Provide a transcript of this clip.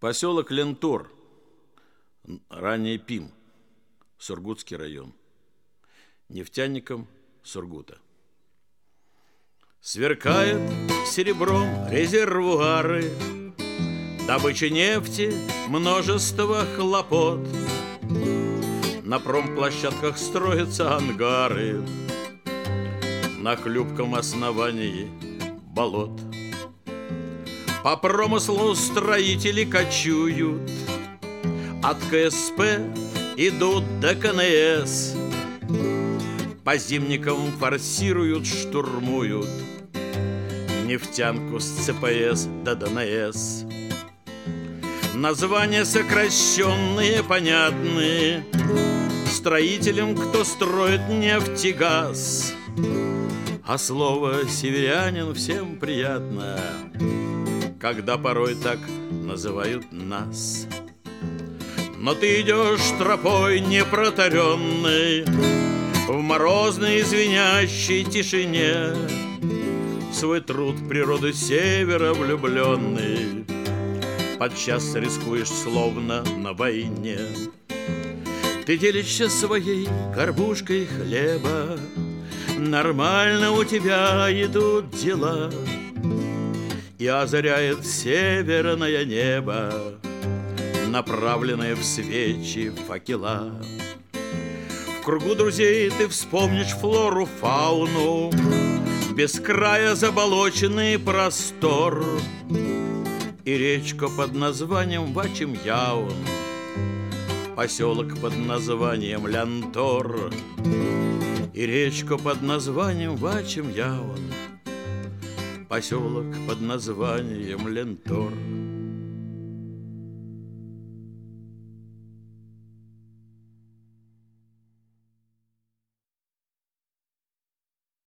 Поселок Лентор, ранее Пим, Сургутский район, нефтяникам Сургута. Сверкает серебром резервуары, добыча нефти, множество хлопот. На промплощадках строятся ангары, на хлюпком основании болот. По промыслу строители кочуют, от КСП идут до КНС. По зимникам форсируют, штурмуют нефтянку с ЦПС до ДНС. Названия сокращенные, понятные строителям, кто строит нефть и газ. А слово «северянин» всем приятно, когда порой так называют нас. Но ты идешь тропой непротаренной, в морозной звенящей тишине. Свой труд в природу севера влюбленный подчас рискуешь, словно на войне. Ты делишься своей горбушкой хлеба, нормально у тебя идут дела, и озаряет северное небо, направленное в свечи факела. В кругу друзей ты вспомнишь флору, фауну, без края заболоченный простор, и речку под названием Вачим-Яун, поселок под названием Лентор, и речку под названием Вачим-Яун, поселок под названием Лентор.